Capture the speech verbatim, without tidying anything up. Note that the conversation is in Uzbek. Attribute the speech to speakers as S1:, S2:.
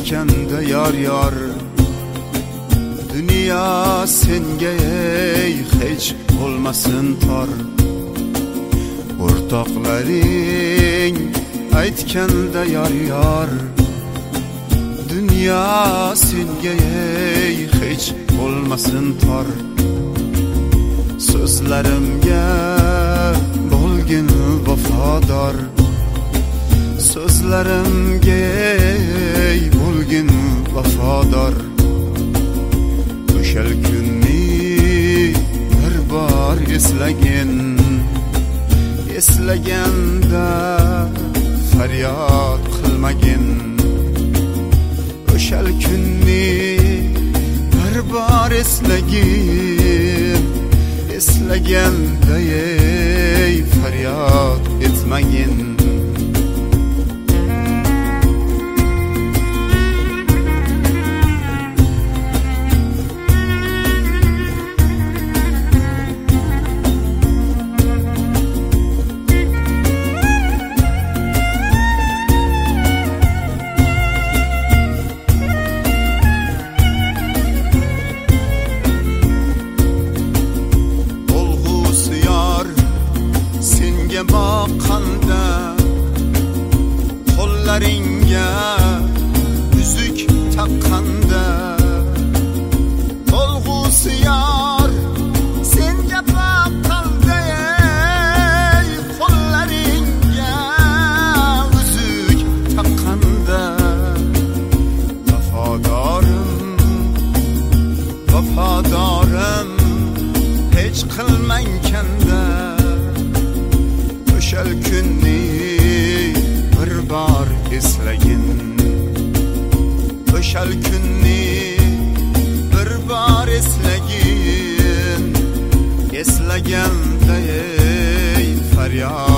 S1: aytganda yor yor, dunyo senga ey hech bo'lmasin tor. O'rtoqlaring aytganda yor yor, dunyo senga ey hech bo'lmasin tor. So'zlarimga bo'lgin vafodor, so'zlarimga ey bo'lgin vafodor. O'shal kunni bir bor eslagin, eslaganda faryod qilmagin. O'shal kunni bir bor eslagin, eslaganda ey faryod etmagin. Boqqanda qo'llaringga uzuk taqqanda, to'lg'usi yor senga boqqanda ey qo'llaringga uzuk taqqanda. Vafodorim, vafodorim hech qilmang kanda. O'shal kunni bir bor eslagin, o'shal kunni bir bor eslagin, eslaganda ey faryod